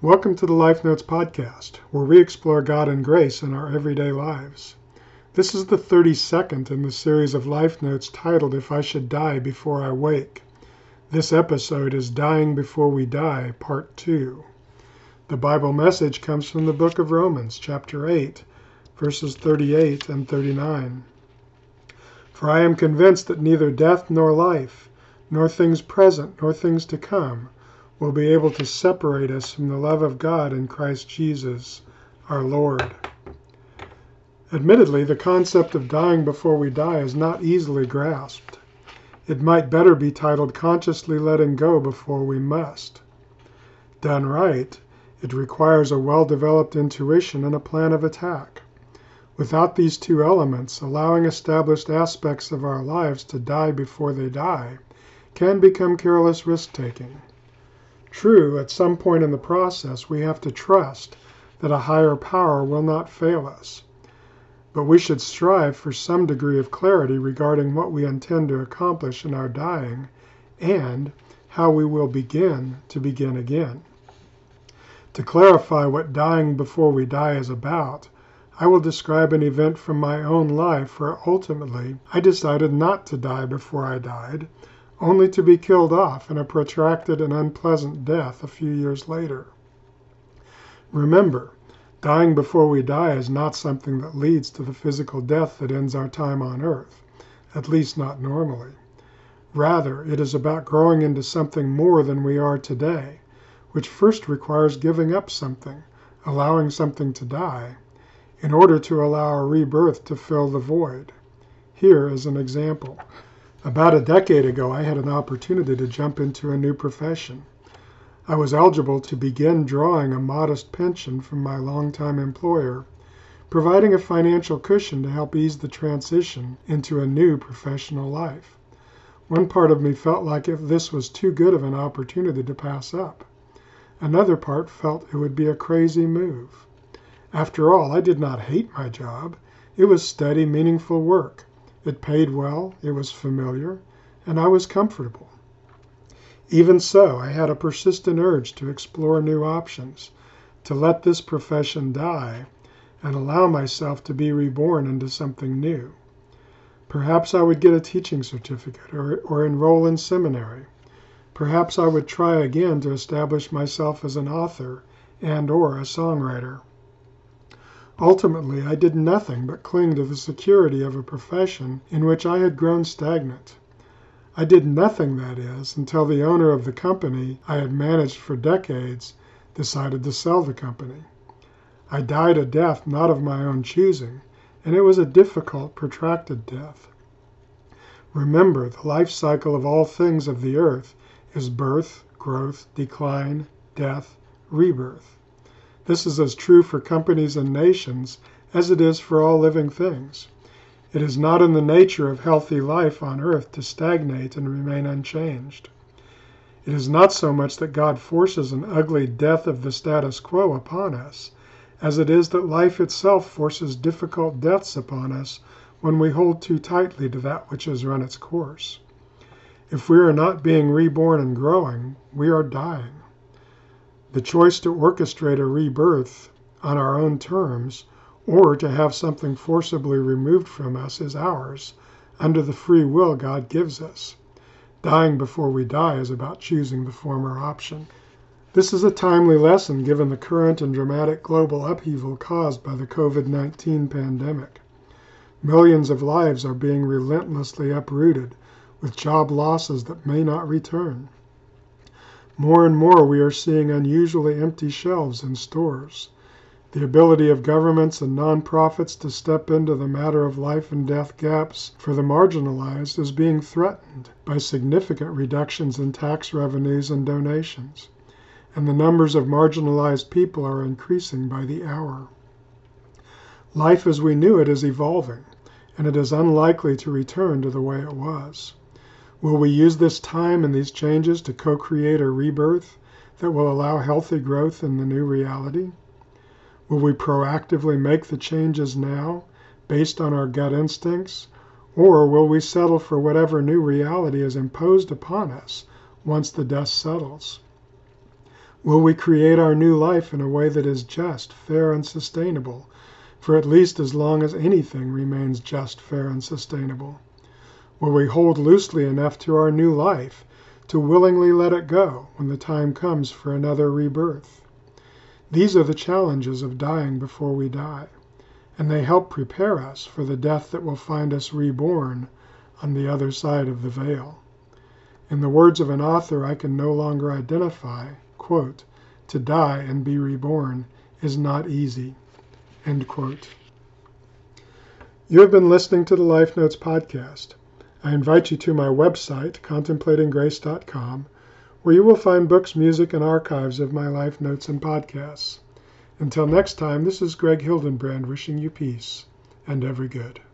Welcome to the Life Notes podcast, where we explore God and grace in our everyday lives. This is the 32nd in the series of Life Notes titled If I Should Die Before I Wake. This episode is Dying Before We Die, Part 2. The Bible message comes from the book of Romans, chapter 8, verses 38 and 39. For I am convinced that neither death nor life, nor things present nor things to come, will be able to separate us from the love of God in Christ Jesus, our Lord. Admittedly, the concept of dying before we die is not easily grasped. It might better be titled Consciously Letting Go Before We Must. Done right, it requires a well-developed intuition and a plan of attack. Without these two elements, allowing established aspects of our lives to die before they die can become careless risk-taking. True, at some point in the process, we have to trust that a higher power will not fail us. But we should strive for some degree of clarity regarding what we intend to accomplish in our dying and how we will begin to begin again. To clarify what dying before we die is about, I will describe an event from my own life where ultimately I decided not to die before I died, only to be killed off in a protracted and unpleasant death a few years later. Remember, dying before we die is not something that leads to the physical death that ends our time on earth, at least not normally. Rather, it is about growing into something more than we are today, which first requires giving up something, allowing something to die, in order to allow a rebirth to fill the void. Here is an example. About a decade ago, I had an opportunity to jump into a new profession. I was eligible to begin drawing a modest pension from my longtime employer, providing a financial cushion to help ease the transition into a new professional life. One part of me felt like if this was too good of an opportunity to pass up. Another part felt it would be a crazy move. After all, I did not hate my job. It was steady, meaningful work. It paid well, it was familiar, and I was comfortable. Even so, I had a persistent urge to explore new options, to let this profession die, and allow myself to be reborn into something new. Perhaps I would get a teaching certificate or enroll in seminary. Perhaps I would try again to establish myself as an author and/or a songwriter. Ultimately, I did nothing but cling to the security of a profession in which I had grown stagnant. I did nothing, that is, until the owner of the company I had managed for decades decided to sell the company. I died a death not of my own choosing, and it was a difficult, protracted death. Remember, the life cycle of all things of the earth is birth, growth, decline, death, rebirth. This is as true for companies and nations as it is for all living things. It is not in the nature of healthy life on earth to stagnate and remain unchanged. It is not so much that God forces an ugly death of the status quo upon us, as it is that life itself forces difficult deaths upon us when we hold too tightly to that which has run its course. If we are not being reborn and growing, we are dying. The choice to orchestrate a rebirth on our own terms or to have something forcibly removed from us is ours, under the free will God gives us. Dying before we die is about choosing the former option. This is a timely lesson given the current and dramatic global upheaval caused by the COVID-19 pandemic. Millions of lives are being relentlessly uprooted, with job losses that may not return. More and more we are seeing unusually empty shelves in stores. The ability of governments and nonprofits to step into the matter of life and death gaps for the marginalized is being threatened by significant reductions in tax revenues and donations, and the numbers of marginalized people are increasing by the hour. Life as we knew it is evolving, and it is unlikely to return to the way it was. Will we use this time and these changes to co-create a rebirth that will allow healthy growth in the new reality? Will we proactively make the changes now, based on our gut instincts, or will we settle for whatever new reality is imposed upon us once the dust settles? Will we create our new life in a way that is just, fair, and sustainable, for at least as long as anything remains just, fair, and sustainable? Will we hold loosely enough to our new life to willingly let it go when the time comes for another rebirth? These are the challenges of dying before we die, and they help prepare us for the death that will find us reborn on the other side of the veil. In the words of an author I can no longer identify, quote, "To die and be reborn is not easy," end quote. You have been listening to the Life Notes podcast. I invite you to my website, contemplatinggrace.com, where you will find books, music, and archives of my life notes and podcasts. Until next time, this is Greg Hildenbrand wishing you peace and every good.